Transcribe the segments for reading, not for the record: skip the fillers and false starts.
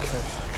Okay.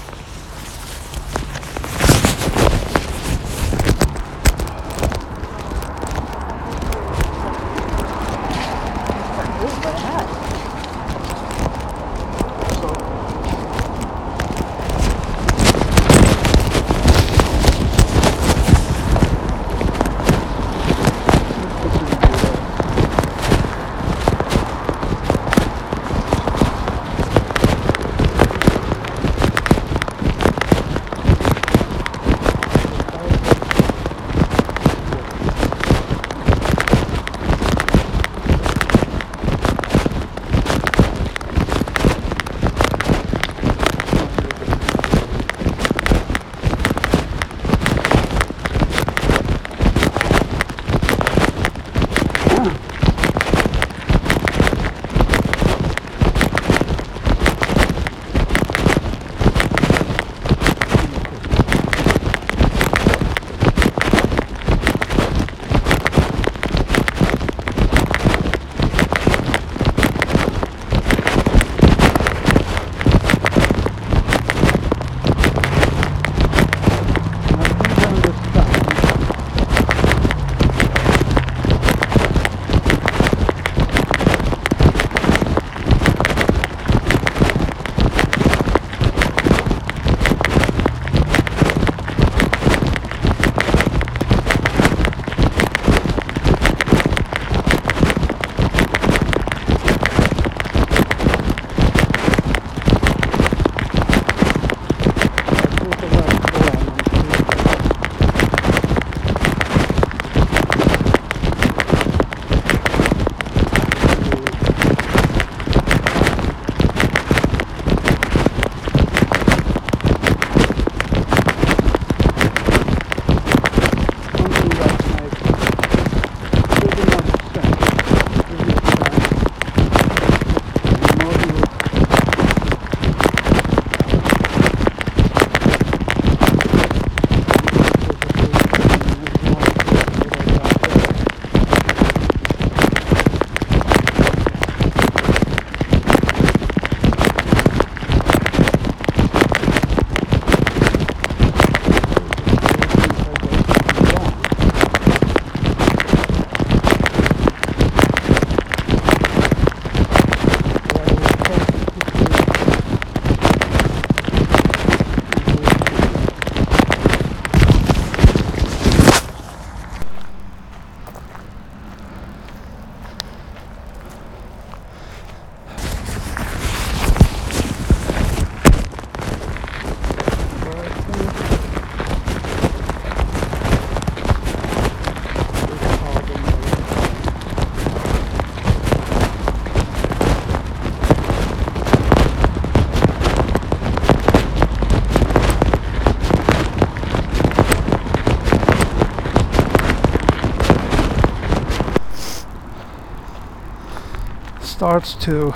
Starts to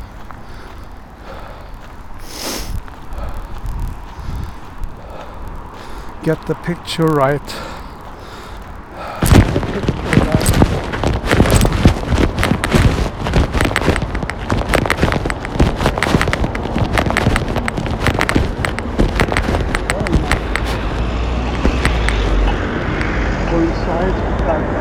get the picture right. Go inside like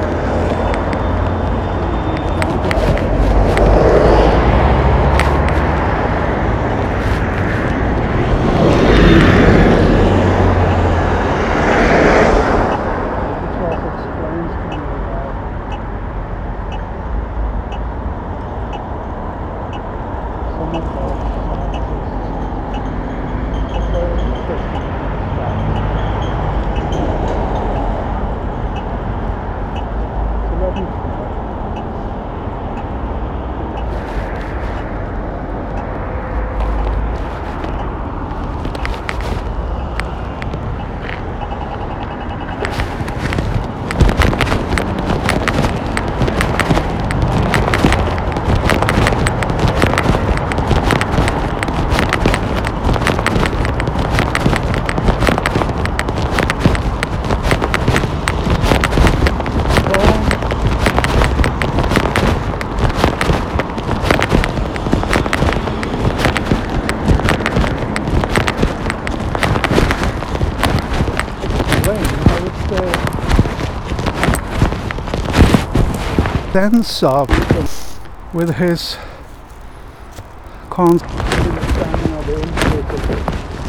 sense of with his constant understanding of the intricacies.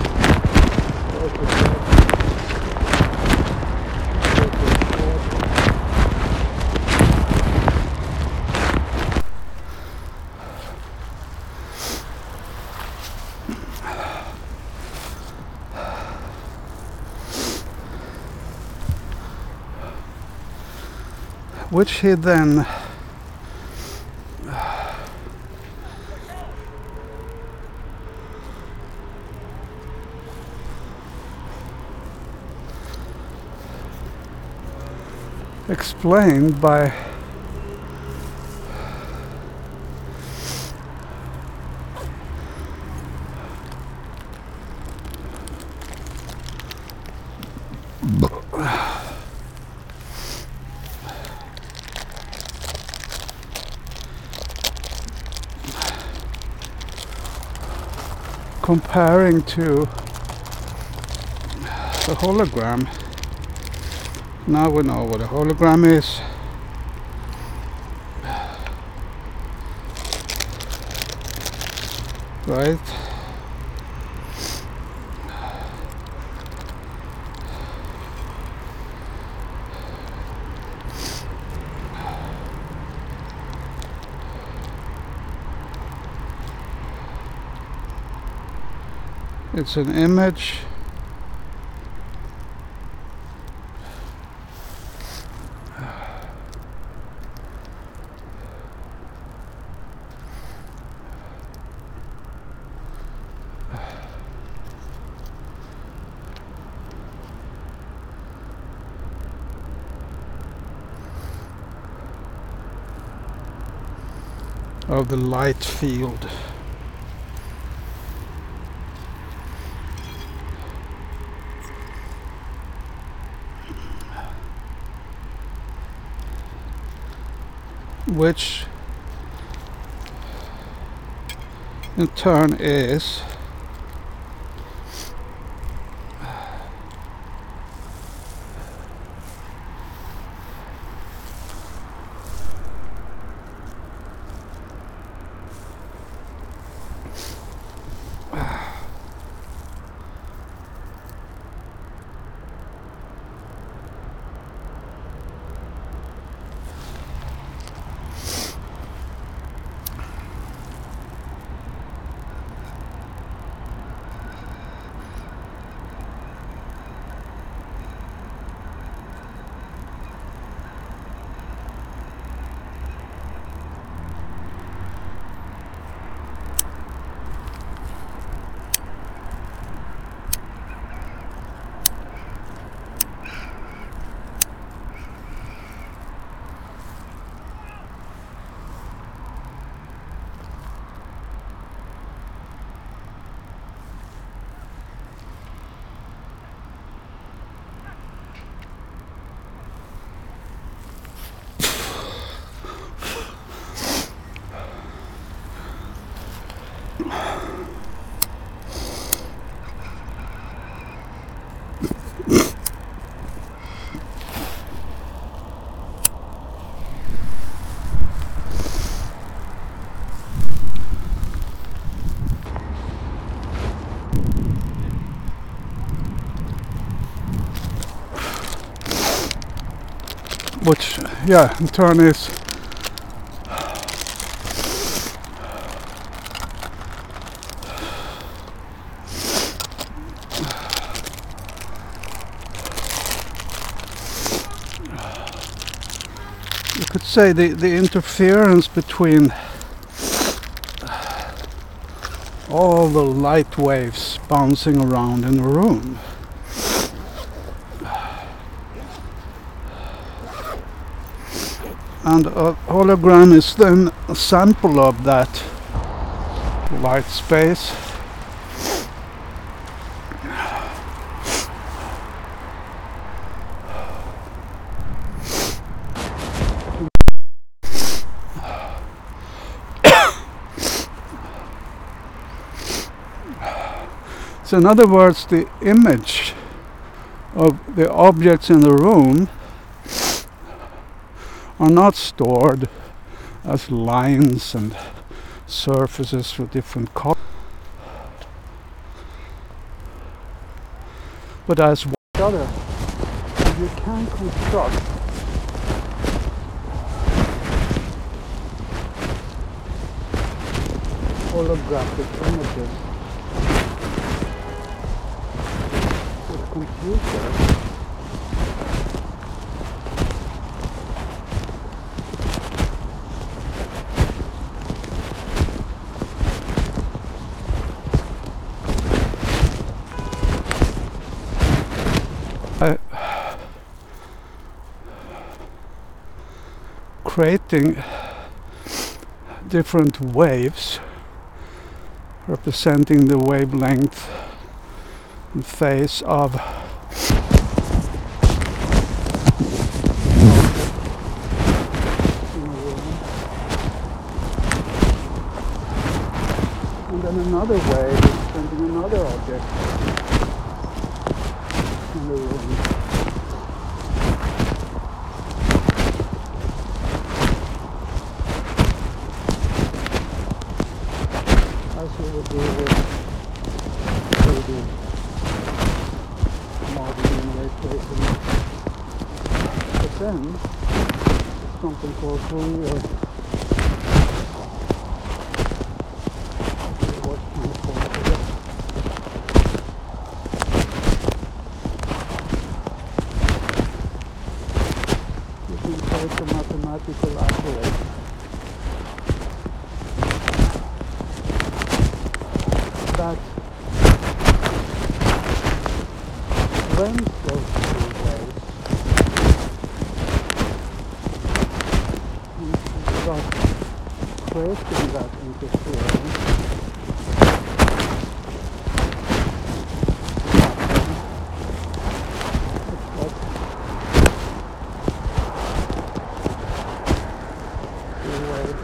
Which he then explained by comparing to the hologram. Now we know what a hologram is. Right? It's an image of the light field. Which in turn is which, yeah, in turn is you could say the interference between all the light waves bouncing around in the room. And a hologram is then a sample of that light space. So in other words, the image of the objects in the room are not stored as lines and surfaces with different colors, but as one other. And you can construct holographic images with computers. Creating different waves representing the wavelength and phase of and then another wave representing another object in the room. As we would do with 3D modeling and ray tracing. But then something called Fourier. What can you call it? You can take a mathematical algorithm that blends those two waves and start creating that interference two waves.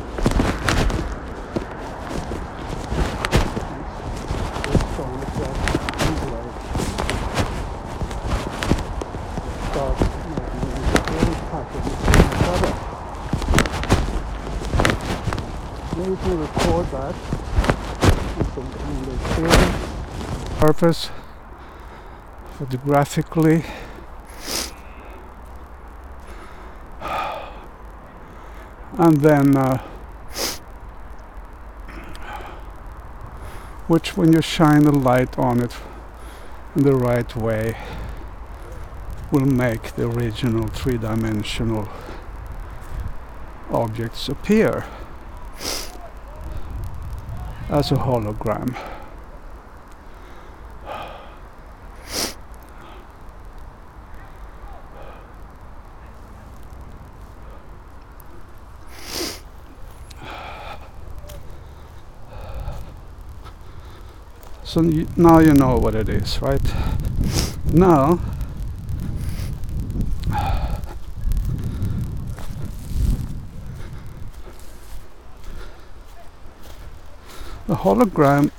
Maybe to record that in some kind of film purpose, photographically, and then which, when you shine the light on it in the right way, will make the original three-dimensional objects appear as a hologram. So now you know what it is, right? Now the hologram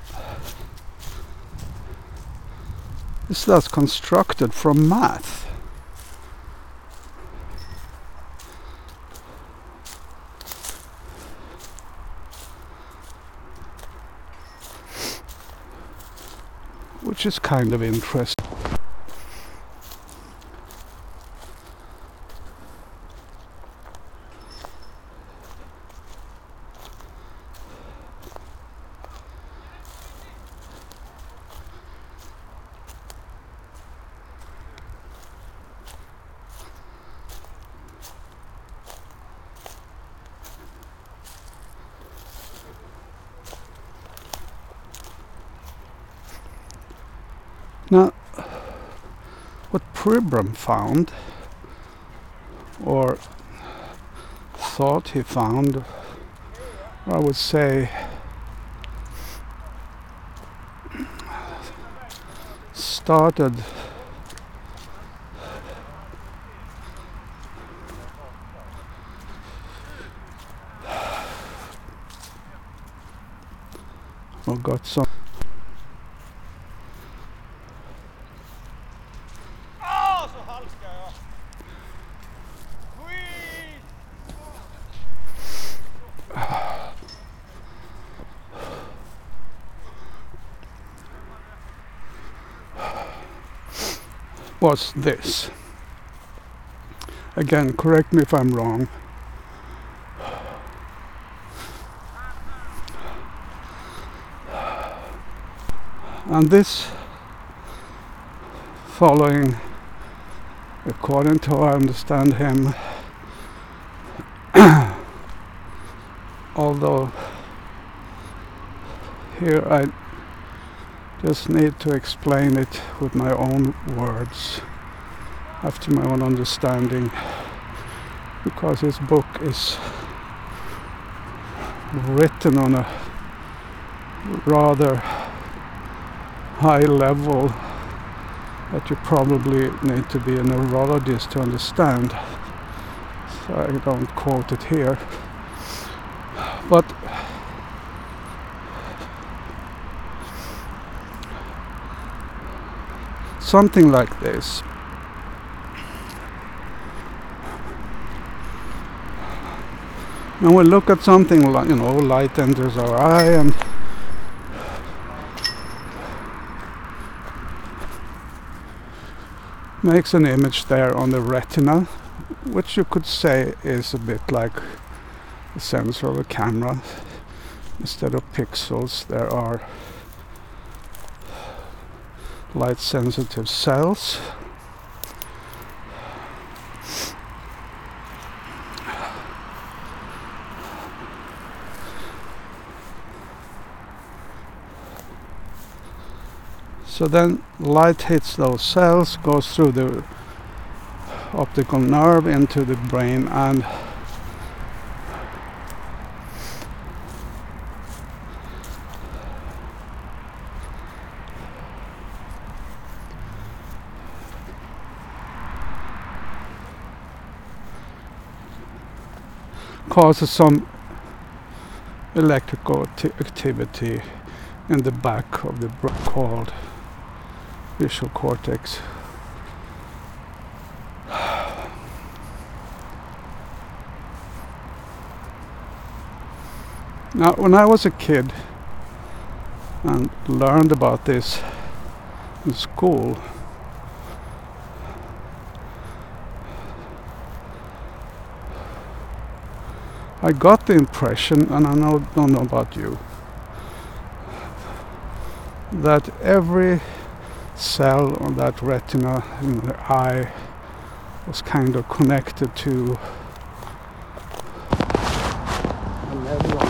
is thus constructed from math. Which is kind of interesting. Now, what Pribram found, or thought he found, or I would say started or got some was this. Again, correct me if I'm wrong. And this, following, according to how I understand him, although here I just need to explain it with my own words, after my own understanding, because his book is written on a rather high level that you probably need to be a neurologist to understand. So I don't quote it here. But something like this. When we look at something like, light enters our eye and makes an image there on the retina, which you could say is a bit like the sensor of a camera. Instead of pixels, there are light sensitive cells. So then light hits those cells, goes through the optical nerve into the brain, and causes some electrical activity in the back of the brain called visual cortex. Now, when I was a kid and learned about this in school, I got the impression, and I don't know about you, that every cell on that retina in the eye was kind of connected to a neuron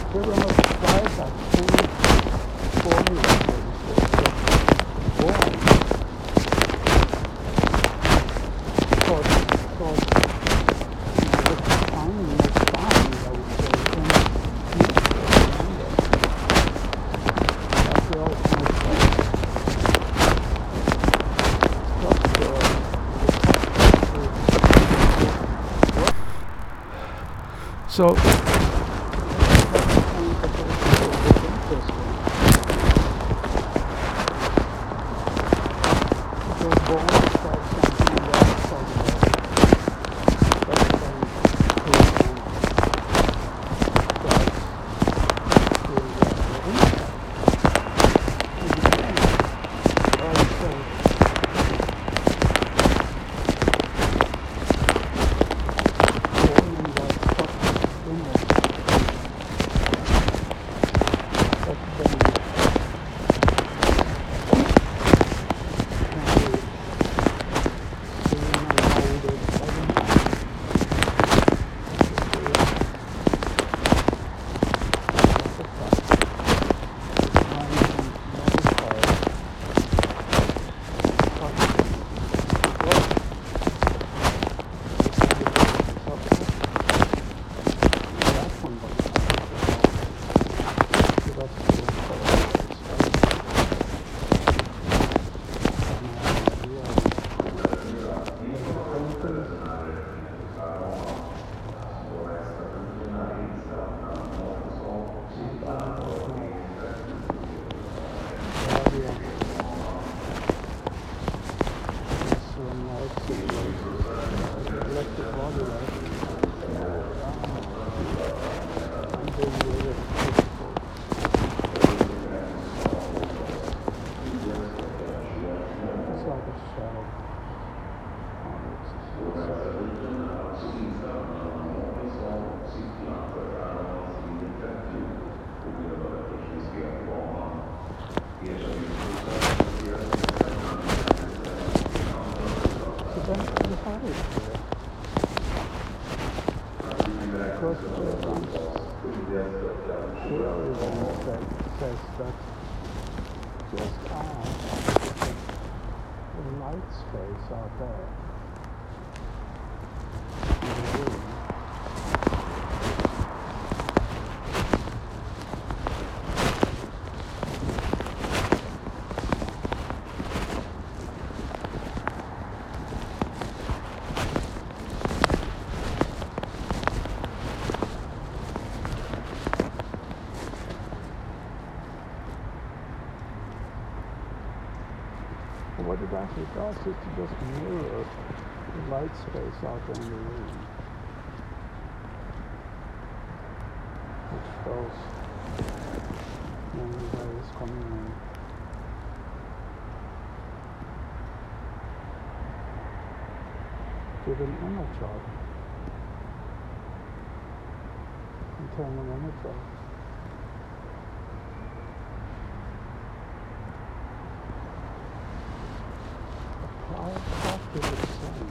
We're going to try that same formula for warm. Because the timing is fine, I would say, and that's the ultimate structure. So says that just add the light space out there in the room. What it actually does is to just mirror the light space out there in the room, which shows when the light is coming in. Give an image of internal image of. Practice the same.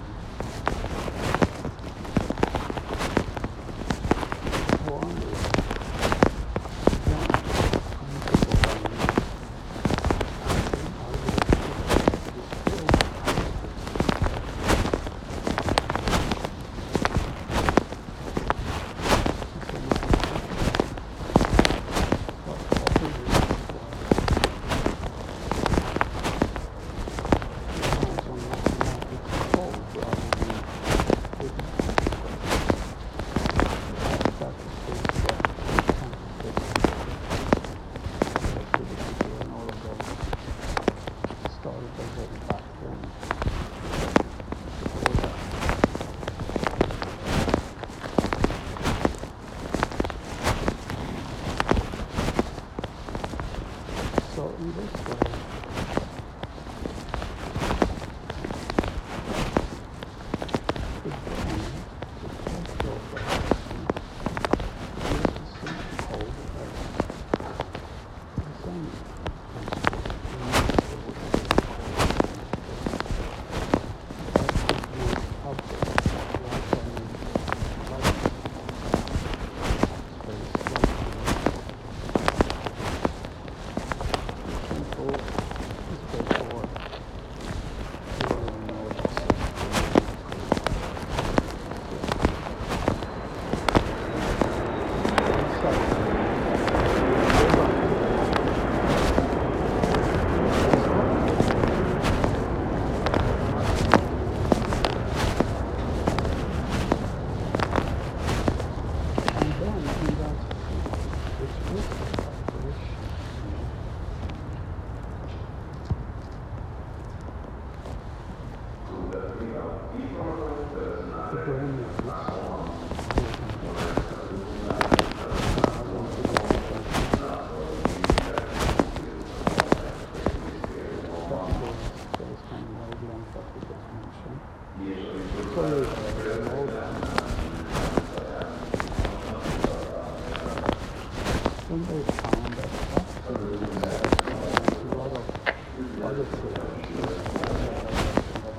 then they found that after a lot of other theories.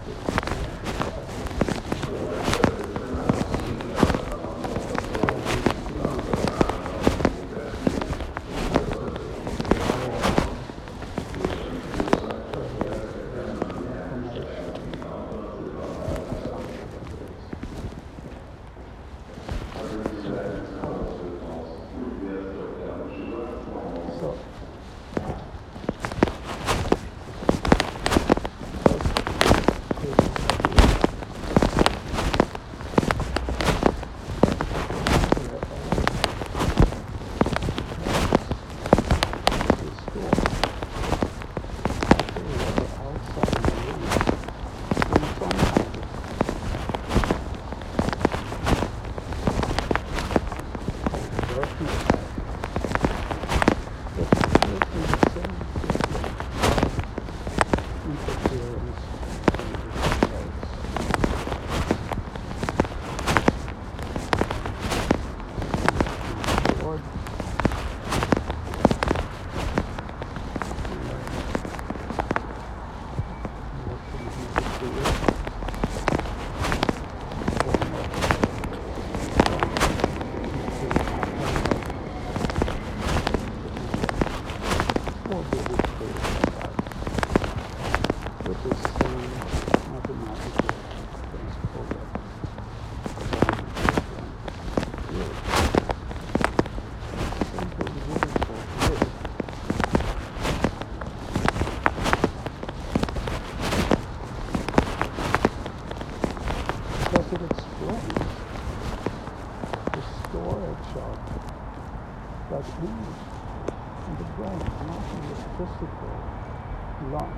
Because it explains the storage of that image in the brain, not in the physical lung,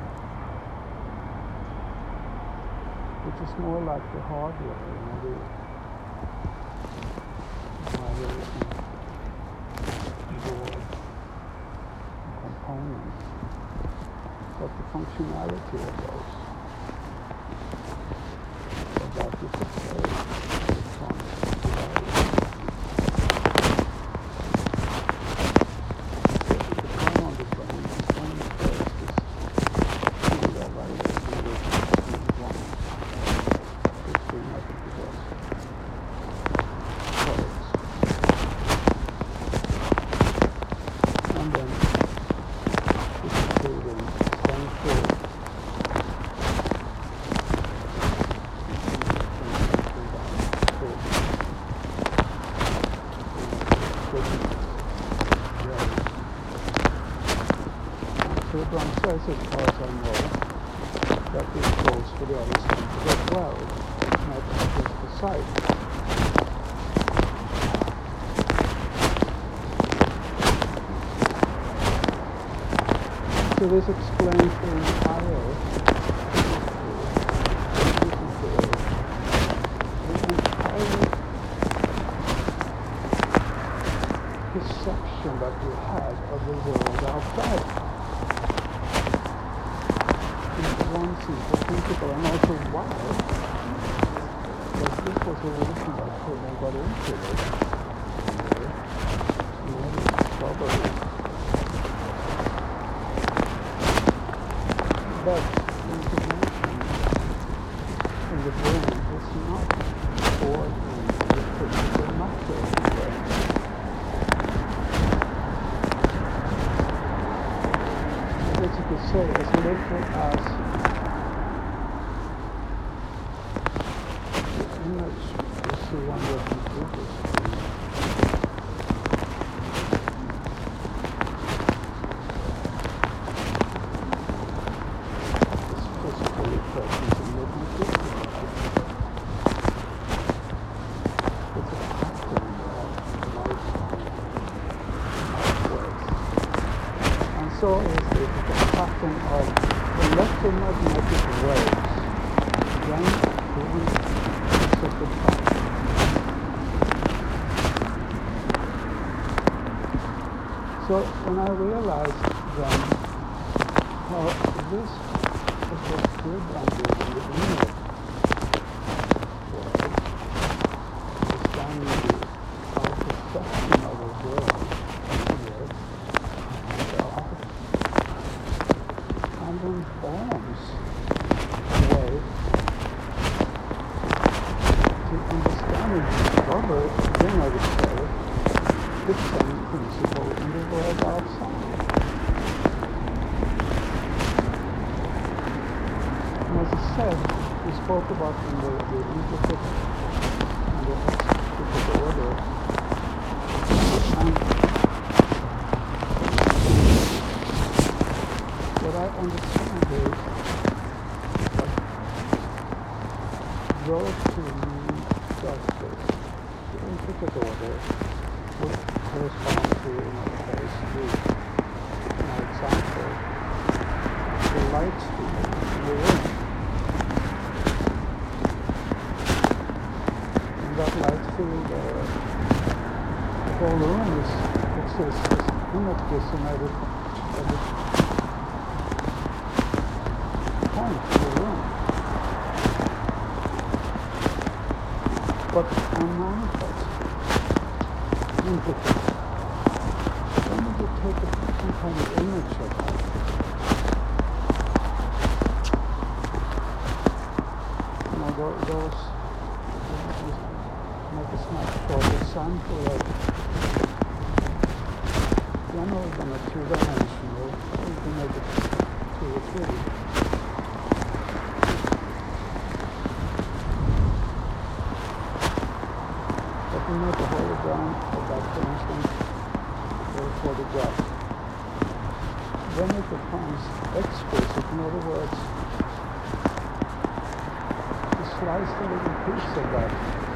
which is more like the hardware, the board components, but the functionality of those. That is a very electronic device. So the time on the brain is when the first is and then it's including central Abraham says, as far as I know, that this goes for the other centers as well, not just the site. So this explains the entire perception that we have of the world outside. One simple principle, and also why, because this was a reason that Pullman got into it. Probably. But information in the brain is not stored in the physical matter of the brain. As you could say, as little as image is the one that you do this. It's physically present in the computer. It's a pattern of light and so is the pattern of electromagnetic waves then moving. So when I realized then how this is what good under the inner world, understanding our perception of the world, the same principle in the world outside. And as I said, we spoke about in the intricate and the explicit order. And what I understand is that relatively justice, the intricate order, would correspond to, in our case, in our example, the light field in the room. And that light field, the whole room exists as images in every point in the room. But unmanifest, intricate. When would you take some kind of image of that? You know, those make a snapshot example of generally than a two-dimensional, you can make it 2 or 3. But you make a hologram of that, for instance, or a photograph. Then it becomes explicit. In other words, you slice a little piece of that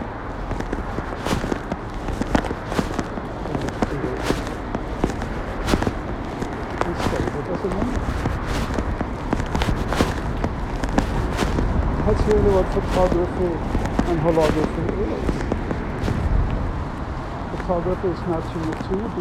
image field and save it as an image. That's really what photography and holography is. Photography is naturally 2D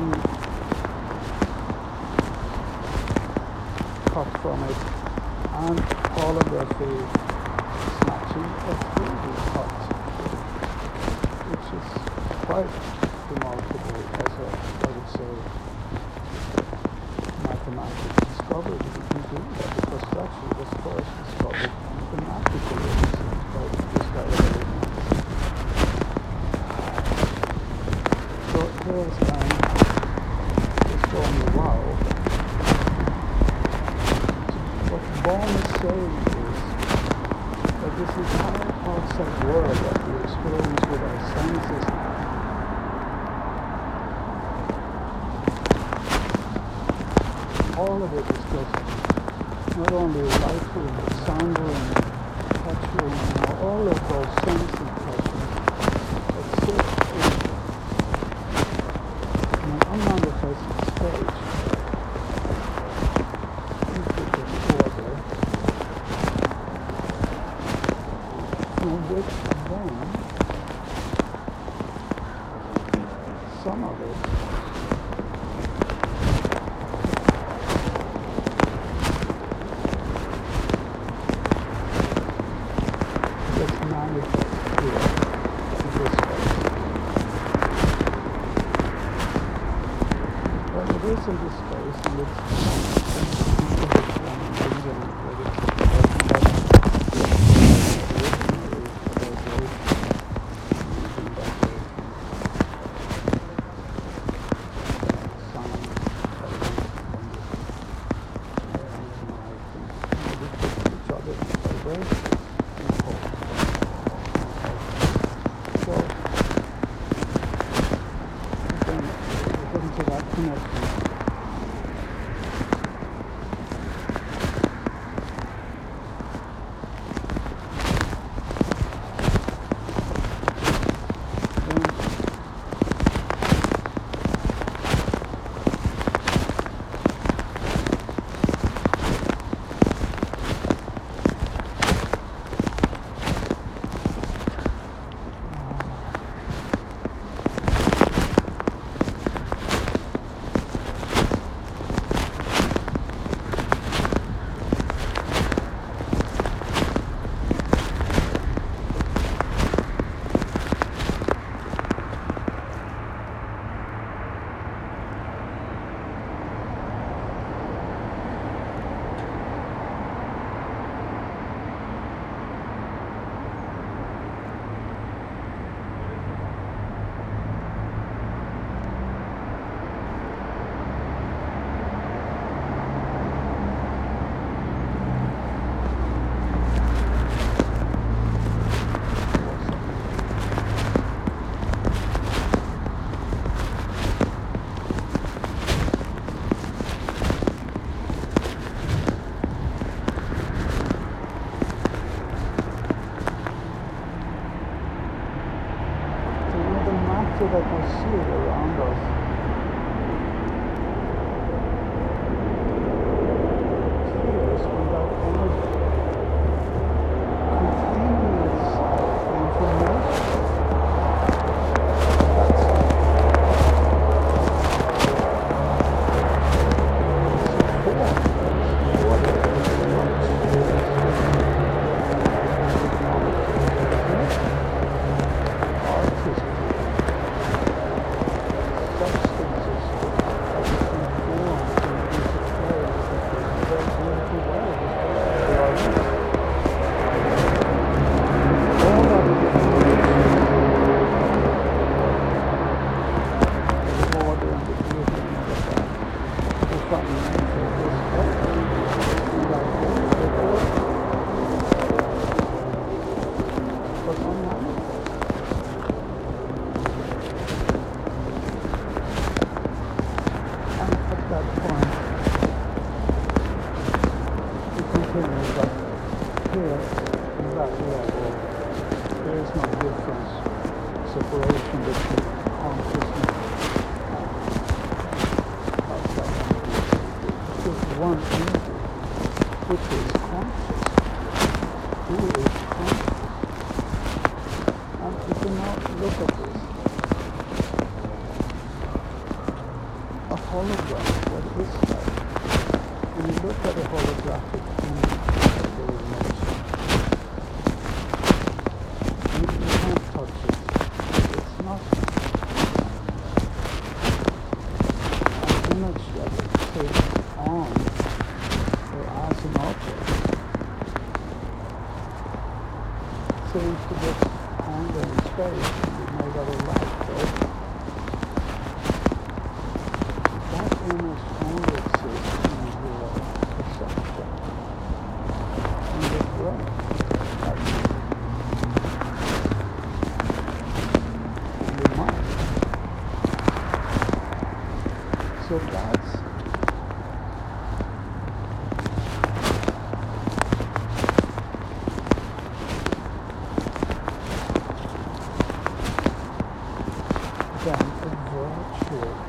cut from it, and holography is matching a 3D cut, which is quite remarkable as a, I would say, mathematical discovery. You can do that because it actually was first discovered mathematically by this guy. So here's just going, wow. So what Bohm is saying is that this entire outside world that we experience with our senses, all of it is just not only light room, but sound room, touch room, all of those sense impressions exist in an unmanifested stage, intricate order, from which then some of it gets manifest here in this space. Well, it is in this space, and it's one entity which is conscious, who is conscious. And you can now look at this. A hologram, what is that? When you look at a holographic image of the emotion, you can't touch it. It's not an image that it takes on or as an object. So if you just hang there in space and you made out of light, right? That image only exists in your perception, in your brain, like in your mind. So that's then a virtual